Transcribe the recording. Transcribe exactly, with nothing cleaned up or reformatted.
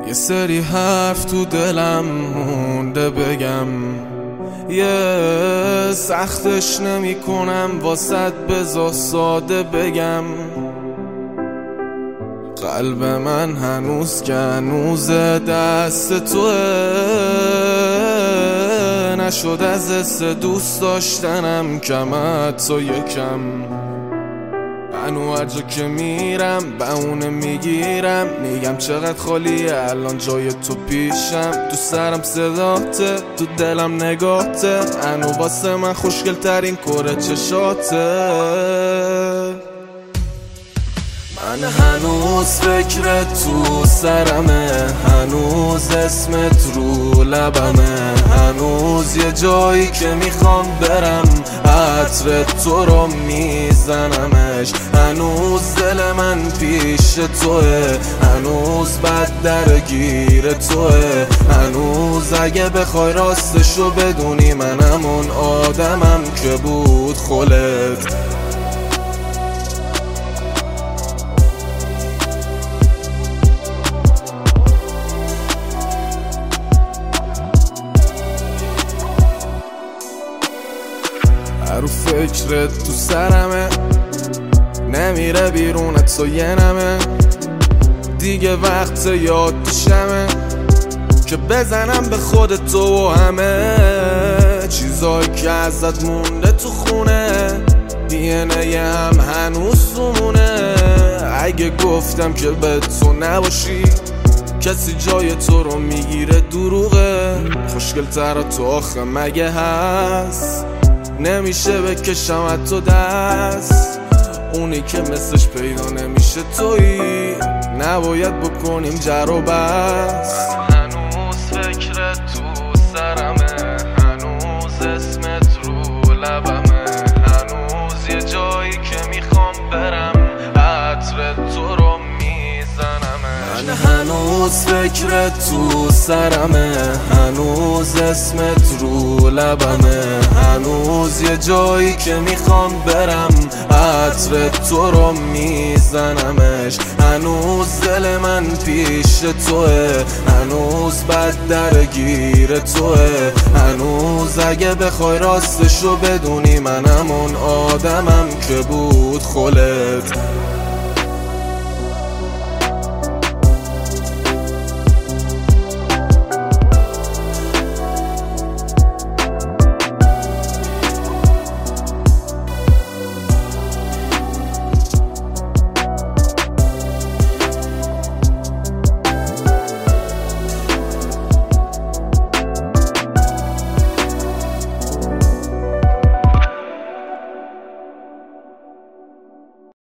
یه سری حرف تو دلم مونده بگم، یه سختش نمی کنم واسط بذار ساده بگم. قلب من هنوز که هنوز دست توه، نشد از حس دوست داشتنم کم حتی یکم. هنو هر جا که میرم به اونه میگیرم، میگم چقدر خالیه الان جای تو پیشم. تو سرم صداته، تو دلم نگاته، هنو واسه من خوشگل ترین کره چشاته. من هنوز فکر تو سرمه، هنوز اسمت رو لبمه، هنوز یه جایی که میخوام برم عطر تو رو میزنمش. هنوز دل من پیش توه، هنوز بد درگیر توه، هنوز اگه بخوای راستشو بدونی من همون آدمم که بود خلت. رو فکرت تو سرمه، نمیره بیرونت تو یه نمه. دیگه وقت یاد پیشمه که بزنم به خودت و همه چیزایی که ازت مونده تو خونه. دی ان ای هم هنوز تومونه. اگه گفتم که به تو نباشی کسی جای تو رو میگیره دروغه. خوشگل تر تو آخه مگه هست؟ نمیشه بکشم از تو دست، اونی که مثلش پیدا نمیشه تویی. نباید بکنیم جر و بس. هنوز فکر تو سرمه، هنوز اسمت رو لبمه، هنوز یه جایی که میخوام برم عطر تو رو میزنمه. من هنوز فکر تو سرمه، هنوز اسمت رو لبمه، هنوز یه جایی که میخوام برم عطر تو رو میزنمش. هنوز دل من پیش توه، هنوز بد درگیر توه، هنوز اگه بخوای راستشو بدونی من همون آدمم که بود خلت.